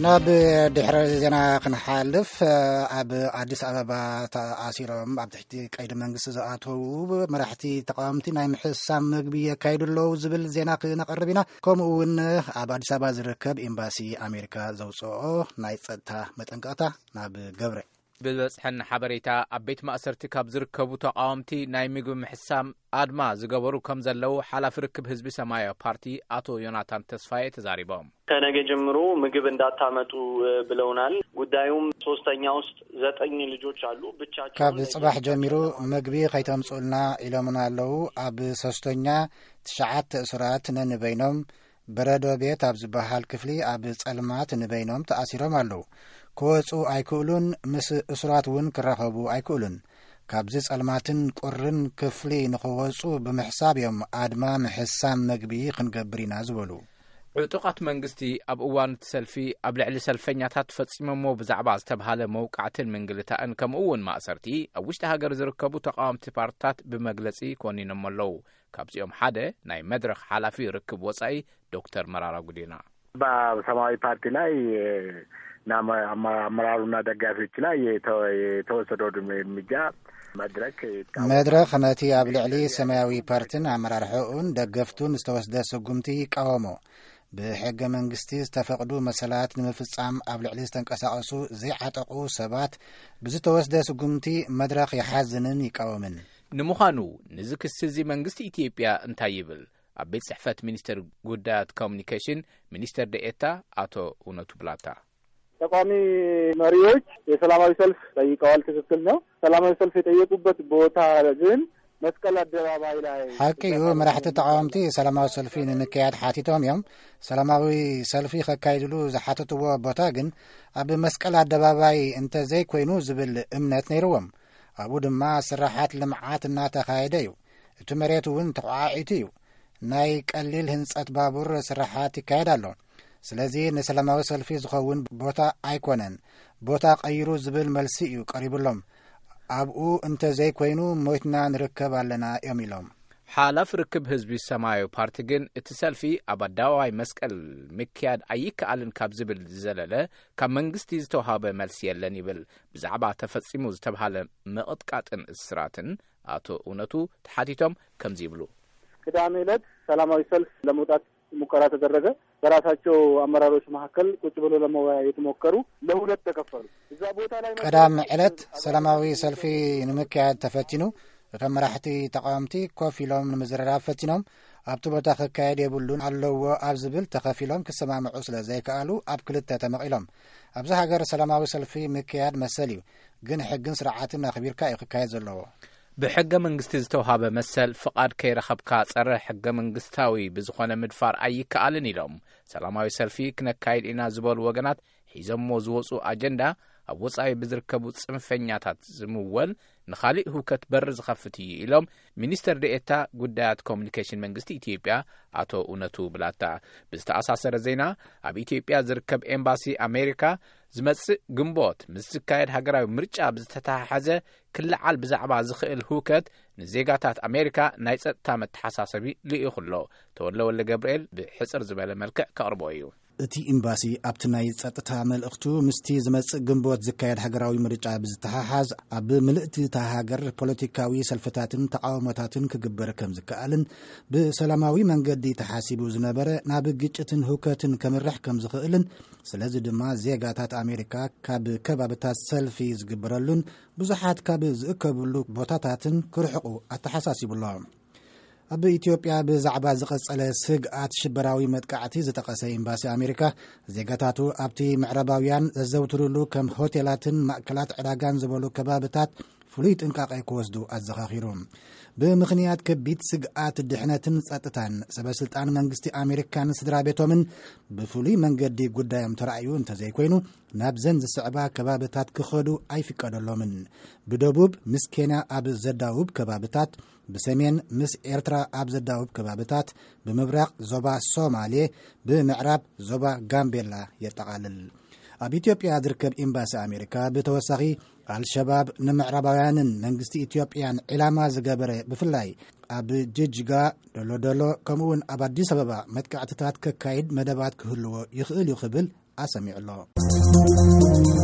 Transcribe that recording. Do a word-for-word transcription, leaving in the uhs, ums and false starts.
ناب دحر زينا كنحالف اب اديس ابابا تاسيرم اب تحتي قيد منغس زاتو مرحتي تقامتي ناي محسام مغبيه كايدلو زبل زينا كنقربينا كومون اب اديس ابا زركب امباسي امريكا زوصو ناي صدتا مطنقاتا ناب غبره بالصحن حبريتا ابيت مأسرتي كاب زركبو تقامتي ناي مغب محسام ادما زغبرو كم زلو حلاف ركب حزب سمايا بارتي اتو يوناتان تسفاي تزاريبام ከነገ ጀምሮ ምግብ እንዳታመጡ ብለውናል ጉዳዩም ሶስተኛው ውስጥ ዘጠኝ ልጆች አሉ ብቻቸው ካብ ጽባህ ጀምሮ ምግቢ ከይተምጹልና ኢለሙናለው አብ ሶስተኛ ትሽዓተ እስራት ነንበይኖም በረዶ ቤት አብ ዝበሃል ክፍሊ አብ ጸልማት ነንበይኖም ተአሲሮም አለው ኮጹ አይኩሉን ምስ እስራትውን ክረኸቡ አይኩሉን ካብዚ ጸልማትን ቁርን ክፍሊ ንኸወጹ በመሕሳብዮም አድማ መሕሳም ምግቢ ክንገብሪና ዝበሉ عطقات منغستي اب اوان تسلفي اب لعل سلفنياتات فصيممو بزعبا استبحاله موقعتن منغلتا ان كم اون ماسرتي اوشت هاجر زركبو تقامت بارتات بمغلصي كونينم ملو كابزيوم حدا ناي مدرخ حلافي ركب وصاي دكتور مرارا غدينا با سماوي بارتي لاي نام امرارونا دغافيچ لاي يتوسدو دميجا مدرك مدرخ ناتي اب لعلي سماوي بارتن امرارحون دغفتون استوسده سغمتي قاومو بحق منغستي استفقدوا مسالات نمفصام اب لعلي استنقساقسو زي عطقو سبات بزتوسده سغمتي مدرخ يحزنن يقاومن نمخانو نزكسزي منغستي ኢትዮጵያ እንታይብል አቤት ጽሕፈት ሚኒስተር ጉዳያት ኮሙኒኬሽን ሚኒስተር ዴኤታ አቶ ኡነቱ ብላታ ተቋሚ መሪዎች የሰላማዊ ሰልፍ ጠይቀዋል ትክክል ነው ሰላማዊ ሰልፍ የጠየቁበት ቦታ ግን መስቀል አደባባይ ላይ ሐቂው መራሕቲ ተቃዋምቲ ሰላማዊ ሰልፊ ንክያድ ሓቲቶም እዮም ሰላማዊ ሰልፊ ከካይድሉ ዝሓተትዎ ቦታ ግን ኣብ መስቀል አደባባይ እንተ ዘይ ኮይኑ ዝብል እምነት ነይርዎም ኣብኡ ድማ ስራሓት ልምዓት እናተኻየደ እዩ እቲ መሬት እውን ተቋዒቱ እዩ ናይ ቀሊል ህንጸት ባቡር ስራሓት ይካየድ ኣሎ ስለዚህ ነሰላማዊ ሰልፊ ዝኸውን ቦታ አይኮነን ቦታ ቀይሩ ዝብል መልሲ እዩ ቀሪብሎም ኣብኡ እንተ ዘይ ኮይኑ ሞይትና ንርከብ ኣለና የሚሎም ሓላፍ ርክብ ህዝቢ ሰማያዊ ፓርቲ ግን እቲ ሰልፊ አባዳዋይ መስቀል ምክያድ አይከአልን ካብ ዝብል ዘለለ ካብ መንግስቲ ዝተውሃበ መልሲ የለን ይብል ብዛዕባ ተፈጺሙ ዝተብሃለ መቅጥቃጥን እስራትን አቶ ኡነቱ ተሓቲቶም ከምዚ ይብሉ ቅዳሜ ዕለት ሰላማዊ ሰልፍ ለመውጣት ሙከራ ተደረገ በራሳቸው አመራሮች መካከል ቁጭ ብሎ ለመወያየት ሞከሩ ለሁለት ተከፈሉ እዛ ቦታ ላይ ቅዳሜ ዕለት ሰላማዊ ሰልፊ ንምክያድ ተፈቲኑ ተመራሕቲ ተቃዋምቲ ኮፊሎም ንምዝረራብ ፈቲኖም ኣብቲ ቦታ ከካየድ የብሉን ኣለዎ ኣብ ዝብል ተኸፊሎም ክሰማምዑ ስለዘይከኣሉ ኣብ ክልተ ተመቂሎም ኣብዚ ሃገር ሰላማዊ ሰልፊ ምክያድ መሰል እዩ ግን ሕግን ስርዓትን ኣኽቢርካ እዩ ክካየድ ዘለዎ بحق منغستي ዝተውሃበ መሰል ፍቃድ ከይረኸብካ ጸረ ሕገ መንግስታዊ ብዝኾነ ምድፋር ኣይከኣልን ኢሎም ሰላማዊ ሰልፊ ክነካይድ ኢና ዝበሉ ወገናት ሒዞሞ ዝወፁ አጀንዳ ኣብ ወጻኢ ብዝርከቡ ጽንፈኛታት ዝምወል ንኻሊእ ሁከት በር ዝኸፍት እዩ ኢሎም ሚኒስተር ዴኤታ ጉዳያት ኮሙኒኬሽን መንግስቲ ኢትዮጵያ አቶ ኡነቱ ብላታ ብዝተኣሳሰረ ዜና ኣብ ኢትዮጵያ ዝርከብ ኤምባሲ አሜሪካ ዝመጽእ ግንቦት ምስካየድ ሃገራዊ ምርጫ ብዝተታሓዘ ክልዓል ብዛዕባ ዝኽእል ሁከት ንዜጋታት አሜሪካ ናይ ጸጥታ መተሓሳሰቢ ልኢኹሎ ተወለ ወለ ገብርኤል ብሕጽር ዝበለ መልክዕ ከቕርቦ እዩ እቲ ኤምባሲ ኣብቲ ናይ ጸጥታ መልእኽቱ ምስቲ ዝመጽእ ግንቦት ዝካየድ ሃገራዊ ምርጫ ብዝተሓሓዝ ኣብ ምልእቲ ሃገር ፖለቲካዊ ሰልፍታትን ተቃውሞታትን ክግበር ከም ዝከኣልን ብሰላማዊ መንገዲ ተሓሲቡ ዝነበረ ናብ ግጭትን ሁከትን ከምርሕ ከም ዝኽእልን ስለዚ ድማ ዜጋታት አሜሪካ ካብ ከባቢታት ሰልፊ ዝግበረሉን ብዙሓት ካብ ዝእከብሉ ቦታታትን ክርሕቁ ኣተሓሳሲቡሎም ኣብ ኢትዮጵያ ብዛዕባ ዝቐጸለ ስግኣት ሽበራዊ መጥቃዕቲ ዝጠቐሰ ኤምባሲ አሜሪካ ዜጋታቱ ኣብቲ ምዕራባውያን ዘዘውትሩሉ ከም ሆቴላትን ማእከላት ዕዳጋን ዝበሉ ከባቢታት ፍሉይ ጥንቃቄ ክወስዱ ኣዘኻኺሩ ብምኽንያት ከቢድ ስግኣት ድሕነትን ጸጥታን ሰበስልጣን መንግስቲ አሜሪካን ስድራ ቤቶምን ብፍሉይ መንገዲ ጉዳዮም ተራእዩ እንተዘይኮይኑ ናብ ዘን ዝስዕባ ከባቢታት ክኸዱ ኣይፍቀደሎምን ብደቡብ ምስ ኬንያ ኣብ ዘዳውብ ከባቢታት بسمين مس إرترا أبزداوب كبابتات بمبرق زوبا سومالي بمعراب زوبا غامبيلا يتقالل أب إثيوبيا دركب إمباس أمريكا بتوسخي الشباب نمعرباويانن منغستي إثيوبيان علامة زغبره بفلاي أب جيجغا دولو دولو كمون أب أديس أبابا متكعتتات ككايد مدبات كهلو يخيل يخبل ኣሰሚዑ ኣሎ።